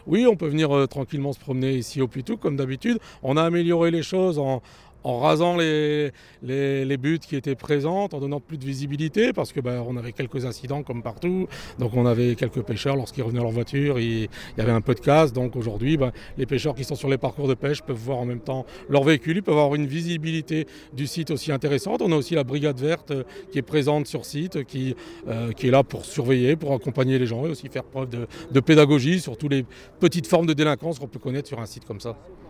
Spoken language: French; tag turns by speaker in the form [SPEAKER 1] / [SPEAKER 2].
[SPEAKER 1] Oui, on peut venir tranquillement se promener ici au Puy-Touc comme d'habitude. On a amélioré les choses en rasant les buttes qui étaient présentes, en donnant plus de visibilité parce que on avait quelques incidents comme partout. Donc on avait quelques pêcheurs lorsqu'ils revenaient à leur voiture, il y avait un peu de casse. Donc aujourd'hui, les pêcheurs qui sont sur les parcours de pêche peuvent voir en même temps leur véhicule, ils peuvent avoir une visibilité du site aussi intéressante. On a aussi la brigade verte qui est présente sur site, qui est là pour surveiller, pour accompagner les gens et aussi faire preuve de pédagogie sur toutes les petites formes de délinquance qu'on peut connaître sur un site comme ça.